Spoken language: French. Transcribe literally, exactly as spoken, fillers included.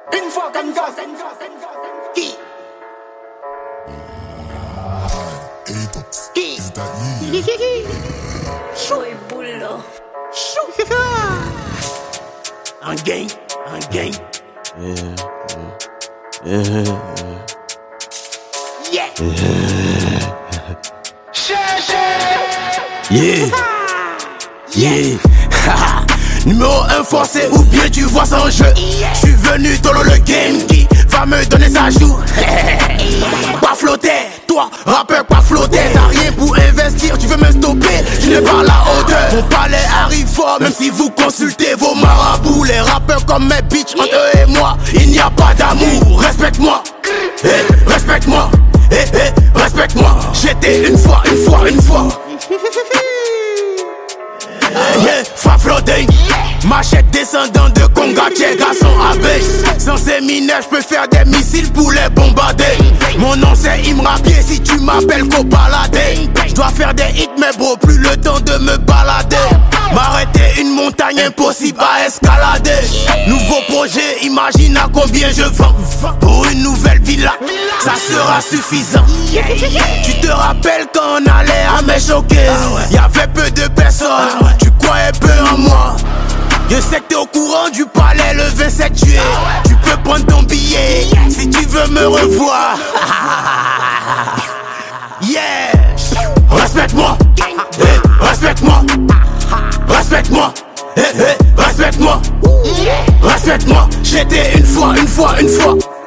Une fois comme ça. Qui? Qui? Chou et boule là. Chou. Un gang, un gang. Yeah, yeah, yeah, Yeah. yeah, yeah, yeah. Numéro un forcé ou bien tu vois sans jeu. J'suis venu dans le game qui va me donner sa joue. Pas flotter, toi rappeur pas flotter. T'as rien pour investir, tu veux me stopper, je n'ai pas la hauteur. Mon palais arrive fort même si vous consultez vos marabouts. Les rappeurs comme mes bitches, entre eux et moi, il n'y a pas d'amour. Respecte-moi, hey, respecte-moi, hey, hey, respecte-moi. J'étais une fois, une fois, une fois. Yeah, fa floating, machette descendant de Conga, garçon abeille. Sans ces mineurs, j'peux faire des missiles pour les bombarder. Mon nom c'est Imrapier, si tu m'appelles Copaladé. J'dois faire des hits mais bro, plus le temps de me balader. M'arrêter une montagne impossible à escalader. Nouveau projet, imagine à combien je vends. Pour une nouvelle villa, ça sera suffisant. Tu te rappelles quand on allait à me choquer? Y'avait peu de personnes, tu croyais peu en moi. Je sais que t'es au courant du palais le vingt-sept juillet. Tu peux prendre ton billet si tu veux me revoir. Yeah. Respecte-moi, hey, respecte-moi, respecte-moi, hey, hey, respecte-moi, respecte-moi. J'étais une fois, une fois, une fois.